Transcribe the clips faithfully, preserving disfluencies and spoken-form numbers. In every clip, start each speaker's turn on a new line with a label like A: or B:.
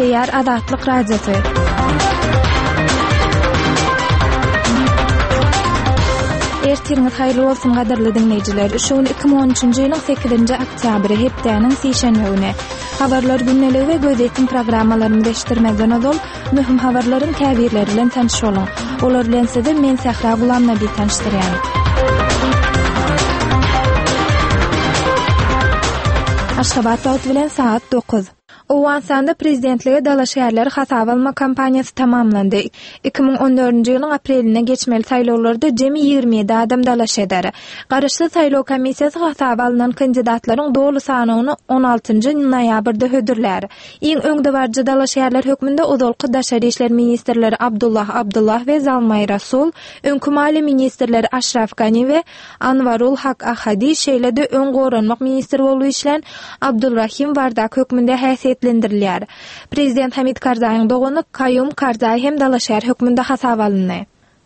A: Nuklear Azatlyk Radiosu. Ertirňiz haýyrly bolsun gadarly dinleýijiler. Şu iki bin on üçünji ýylyň sekizinji oktýabry hepdeniň seşenbe güni. Habarlar günneligi we gözetim programmalaryny beşdirmeden ozal mühim habarlaryň käbirleri bilen tanış bolun. Olar bilen sizi men Sahra Gulamna bir tanışdyrýan. Aşgabat wagt bilen saat dokuz. Owansanda prezidentligi dala şäherleri hasap alma kampaniýasy tamamlandy. iki bin on dördünji ýylyň apreline geçmeli saýlawlarda jemi ýigirme ýedi adam dalaş eder. Garaşly saýlaw komissiýasy hasap alynan kandidatlaryň dolu sanyny on altynjy noýabrda hödürler. Iň öňde barjy dala şäherler hökmünde ozalky daşary işler ministrleri Abdullah Abdullah we Zalmay Rasul, öňkü mali ministrleri Ashraf Gani we Anwarul Haq Ahadi şeýlede öň goranmak ministri bolup işlen Abdulrahim Wardak hökmünde häsiýetlendirilýär. Prezident Hamid Karzaýyň dogany Kayyum Karzaý hem dala şäher hökmünde hasap alyndy.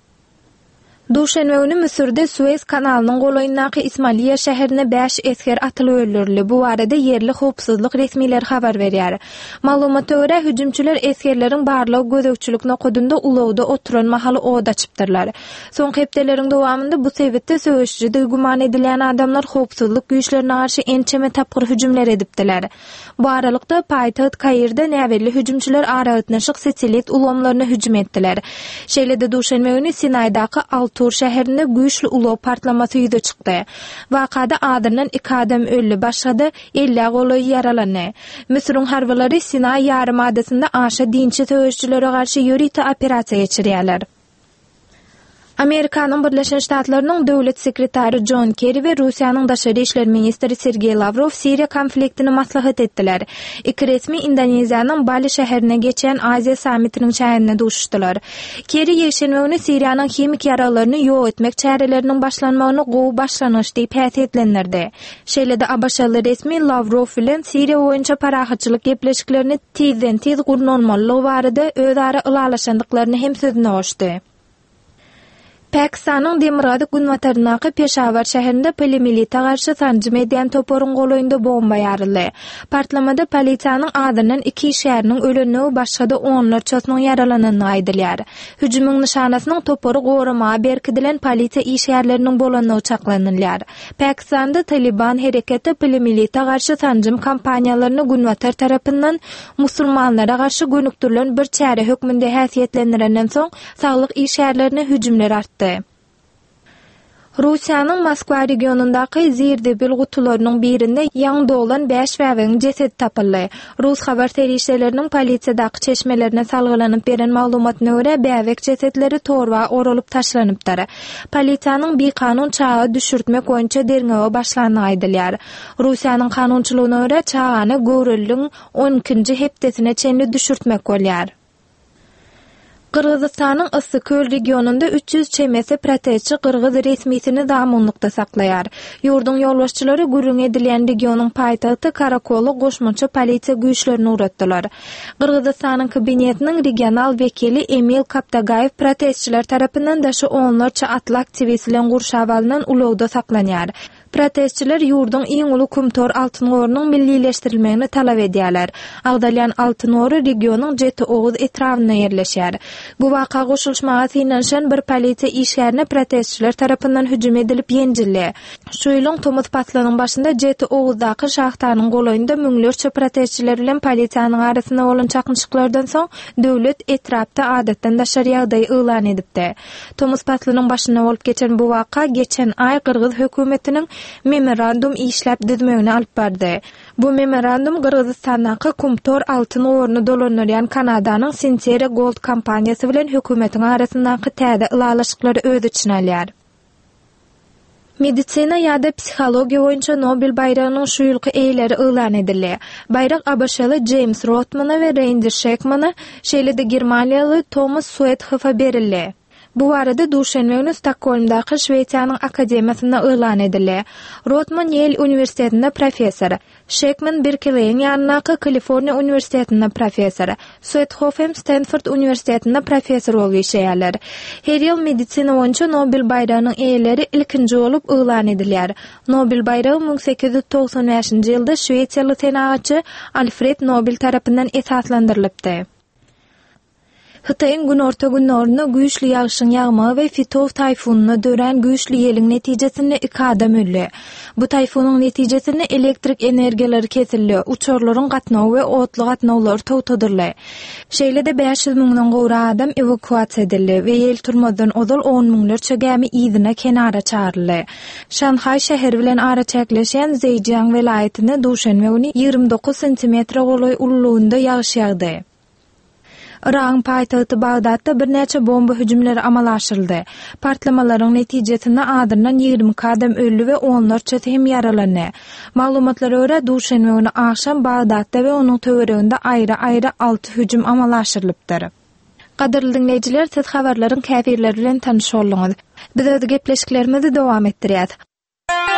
A: Duşenbe günü Müsürde Suez kanalynyň golaýyndaky İsmailiýa şäherine beş esker atylyp öldürildi. Bu arada yerli howpsuzlyk resmiýetleri habar berýär. Malumata görä hüjümçüler eskerleriň barlygy gözegçilik nokdunda ulawda oturan mahaly oda açypdyrlar. Soňky hepdeleriň dowamında bu sebäpde söýüşçide guman edilen adamlar howpsuzlyk güýçlerine garşy ençeme tapgyr hüjümler edipdiler. Bu aralykda paýtaht Kairde näwelli hüjümçüler araýatnaşyk sesilet ulamlaryna hüjüm etdiler. Şeýlede Duşenbe günü Sinaydaky Tur şäherinde güýçli ulaw partlamasy ýüze çykdy. Wakada adyrdan iki adam öldü, başga elli goly ýaralandy. Misriň harbalary Sinay ýarymadasyna aşa dinçi söýüşçülere garşy ýöriti operasiýa geçirýärler. Amerikanyň Birleşen Ştatlarynyň döwlet sekretary John Kerry we Russiýanyň daşary işler ministri Sergey Lavrov Siriýa konfliktini maslahat etdiler. Iki resmi Indoneziýanyň Bali şäherine geçen Aziýa sammitiniň çäherine duşdylar. Kerry ýeşenme güni Siriýanyň hemik ýaralaryny ýok etmek çäreleriniň başlanmagyny gowy başlanyş diýip häsiýetlendirdi. Şeýlede abaşaly resmi Lavrov bilen Siriýa boýunça parahatçylyk gepleşiklerini tezden tez gurnanmalylygy barada özara ylalaşandyklaryny hem sözüne goşdy. Pakistanyň Demirgady Gunwatarnaky Peshawar şäherinde polimilita garşy tanjym edýän toporyň golaýynda bomba ýaryldy. Partlamada polisiýanyň adyrdan iki şäheriniň öleni başga-da onlarçasynyň yaralanyny aýdylýar. Hüjümyň nişanasynyň topory gorama berkidilen polisiýa işgärleriniň bolanyny çaklanylýar. Pakistanda Taliban hereketi polimilita garşy tanjym kampaniýalaryny Gunwatar tarapyndan musulmanlara garşy gönükdirilen bir çäre hökmünde häsiýetlendirenden soň saglyk işgärlerine hüjümler artdy. Russiýanyň Moskwa regionundaky Zirdebil gutularynyň birinde ýaňda olan beş wäweň jesedi tapyldy. Rus habar terişleriniň polisiýadaky çeşmelerine salgylanyp beren maglumatyna görä bäwek jesedleri torba oralyp taşlanypdyr. Polisiýanyň bir kanun çağı düşürtmek boýunça derňewe başlanyny aýdylýar. Russiýanyň kanunçylygyna görä çağany görüldüň on ikinji hepdesine çenli düşürtmek bolýar. Kırgızstanyň Yssyköl regionunda üç yüz çemesi protestçi Kırgız resmiýetini damanlykda saklaýar. Ýurdun ýolbaşçylary gürrüň edilen regionyň paýtagty Karakoly goşmança polisiýa güýçlerini uratdylar. Kırgızstanyň kabinetiniň regional wekili Emil Kaptagayew protestçiler tarapyndan daşy onlarça atly aktivistlerin gurşap alynan ulawda saklanýar. Protestçiler ýurdun iň uly kumtor altyn gorunyň millileşdirilmegini talap edýärler. Agdalýan altyn goru regionyň Jeti Oğuz etrawyna ýerleşýär. Bu waka goşulmaga synanşan bir polisiýa işgärine protestçiler tarapyndan hüjüm edilip ýenjildi. Şu ýylyň Tomuz patlanyň başynda Jeti Oğuzdaky şahtanyň golaýynda müňlerçe protestçiler bilen polisiýanyň arasynda bolan çakınşyklardan soň döwlet etrapda adatdan daşary ýagdaý elan edipdi. Tomuz patlanyň başyna bolup geçen bu waka geçen ay Kırgız hökümetiniň memorandum işläp düzmegini alyp bardy. Bu memorandum Kırgızstandaky kumtor altyn goruny dolanýan Kanadanyň Sincere Gold kompaniýasy bilen hökümetiň arasyndaky täze ylalaşyklary öz içine alýar. Medisina ýa-da psihologiýa boýunça Nobel bayragynyň şu ýylky eýleri elan edildi. Bayrak abaşaly James Rothmana we Randy Sheckmana, şeýlede Germaniýaly Thomas Suethoff'a berildi. Bu arada Duşanbe günü Stockholmdaky Şweýçanyň akademiýasyna öýlan edildi. Rotman Yale Üniversitetinde professor, Sheckman Berkeley'in ýanynaky Kaliforniya Üniversitetinde professor, Swethofen Stanford Üniversitetinde professor bolup işleýärler. Her ýyl medisina boýunça Nobel bayragynyň eýeleri ilkinji bolup öýlan edilýär. Nobel bayragi bin sekiz yüz toksan beşinji ýylda Şweýçarly senagatçy Alfred Nobel tarapyndan esaslandyrylypdy. Hytaýyň gün orta günlerinde güýçli ýagşyň ýagmagy we Fitov tayfunyna dören güýçli ýeliň netijesinde iki adam öldü. Bu tayfunyň netijesinde elektrik energiýaları kesildi, uçurlaryň gatnawy we otly gatnawlar towtadyrly. Şeýle-de beş yüz miňden gowra adam evakuasiýa edildi we ýel turmadan ozal on miňlerçe gämi ýyzyna kenara çağryldy. Şanhay şäheri bilen ara çäkleşen Zhejiang welaýatyna Duşanbe günü ýygrimi dokuz sentimetr goloý ululugynda ýagşy ýagdy. Iran paýtagty Bagdatda bir näçe bomba hüjümleri amal aşyryldy. Partlamalaryň netijesinde adyrnan ýygrimi adam öldü we onlarça hem ýaralandy. Maglumatlara görä Duşanbe günü akşam Bagdatda we onuň töwereginde aýra-aýra alty hüjüm amal aşyrylypdyr. Gaderly dinleýijiler, siz habarlaryň käfirleri bilen tanış bolýaňyz. Biz öňe gepleşiklerimizi dowam etdirýäs.